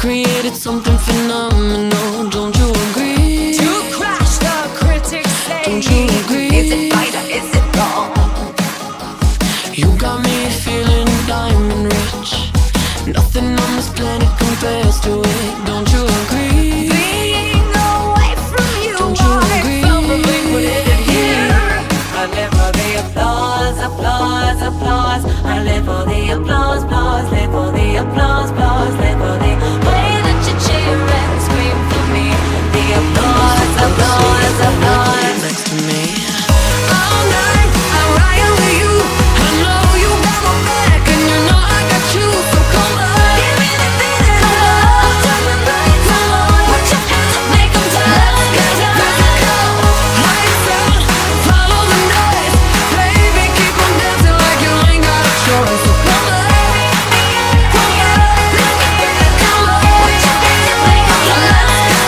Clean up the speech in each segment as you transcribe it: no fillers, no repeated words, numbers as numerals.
created something phenomenal. Don't you agree? To crash, the critics say. Don't you agree? Is it right or is it wrong? You got me feeling diamond rich. Nothing on this planet compares to it. Don't you agree? Being away from you, Don't you I agree? probably put it in here. I live for the applause, applause, applause. I live for the applause, applause. Live for the applause, applause. Live for the way that you cheer and scream for me. The applause, applause, applause. Next to me. All night I ride with you. I know you got my back, and you know I got you. So come on, give me the feeling. I'll turn the lights on. Put your hands up, make 'em dance. Let's go. Lights out, follow the noise. Baby, keep on dancing like you ain't got a choice. So come on, come on, come on. Put your hands up, make 'em dance.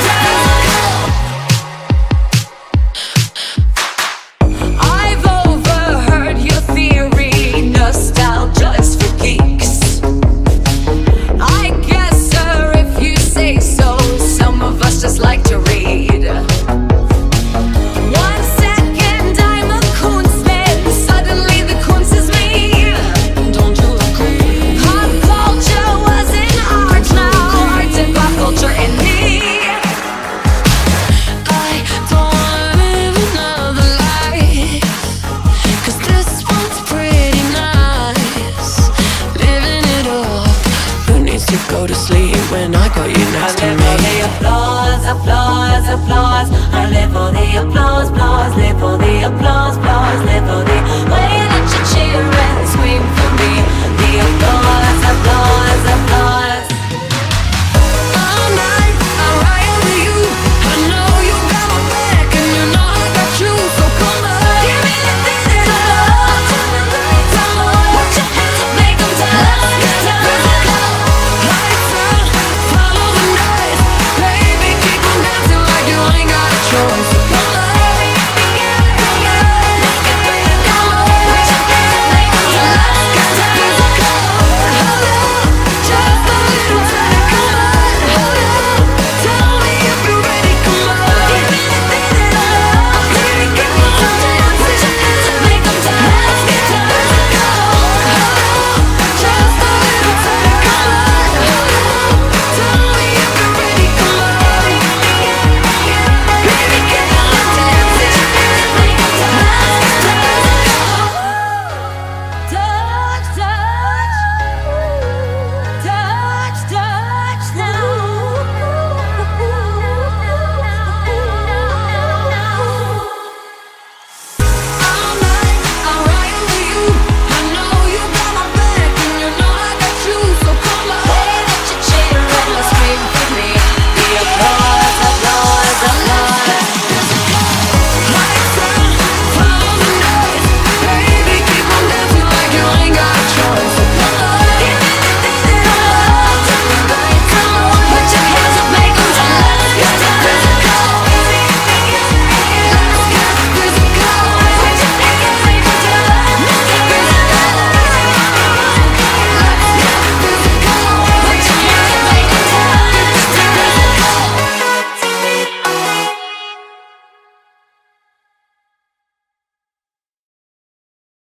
I've overheard your theory, nostalgia is for geeks. I guess, sir, if you say so, some of us just like to read. 1 second I'm a Kunstman, suddenly the Kunst is me. Don't you agree? Pop culture wasn't art, now art and pop culture in me. I don't wanna live another life, 'cause this one's pretty nice. Living it up. Who needs to go to sleep when I got you I next to live for me? the applause, applause, applause. I live for the applause, applause. Live for the applause, applause.